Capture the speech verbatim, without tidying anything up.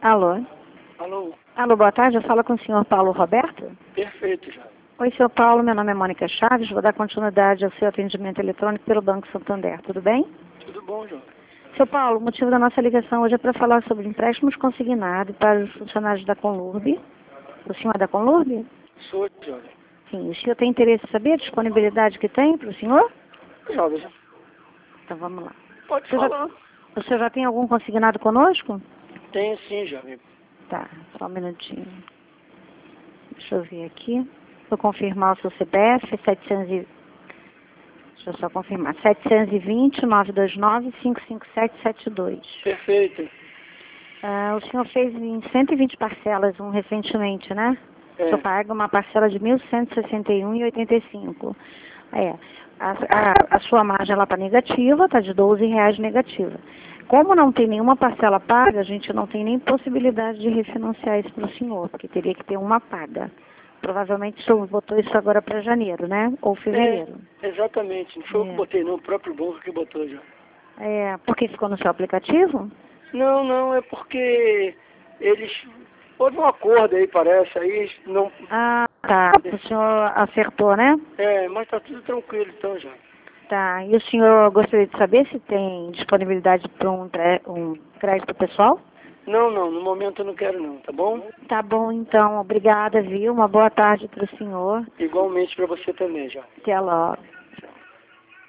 Alô? Alô? Alô, boa tarde. Eu falo com o senhor Paulo Roberto? Perfeito, já. Oi, senhor Paulo. Meu nome é Mônica Chaves. Vou dar continuidade ao seu atendimento eletrônico pelo Banco Santander. Tudo bem? Tudo bom, João? Senhor Paulo, o motivo da nossa ligação hoje é para falar sobre empréstimos consignados para os funcionários da Conlurb. O senhor é da Conlurb? Sou, jovem. Sim. O senhor tem interesse em saber a disponibilidade que tem para o senhor? Jovem, já. Então vamos lá. Pode O senhor, falar. já, o senhor já tem algum consignado conosco? Tenho sim, jovem. Tá, só um minutinho. Deixa eu ver aqui. Vou confirmar o seu C P F, setecentos e... Deixa eu só confirmar. setecentos e vinte, novecentos e vinte e nove, cinco cinco sete sete dois. Perfeito. Ah, o senhor fez em cento e vinte parcelas um recentemente, né? É. O senhor paga uma parcela de mil cento e sessenta e um reais e oitenta e cinco centavos. É. A, a, a sua margem ela está negativa, está de doze reais negativa. Como não tem nenhuma parcela paga, a gente não tem nem possibilidade de refinanciar isso para o senhor, porque teria que ter uma paga. Provavelmente o senhor botou isso agora para janeiro, né? Ou fevereiro. É, exatamente. Não foi eu É. que botei, não. O próprio banco que botou, já. É, porque ficou no seu aplicativo? Não, não. É porque eles... Houve um acordo aí, parece. Aí não... Ah, tá. O senhor acertou, né? É, mas tá tudo tranquilo, então, já. Tá. E o senhor gostaria de saber se tem disponibilidade para um, tre- um crédito pessoal? Não, não. No momento eu não quero, não. Tá bom? Tá bom, então. Obrigada, viu? Uma boa tarde para o senhor. Igualmente pra você também, já. Até logo.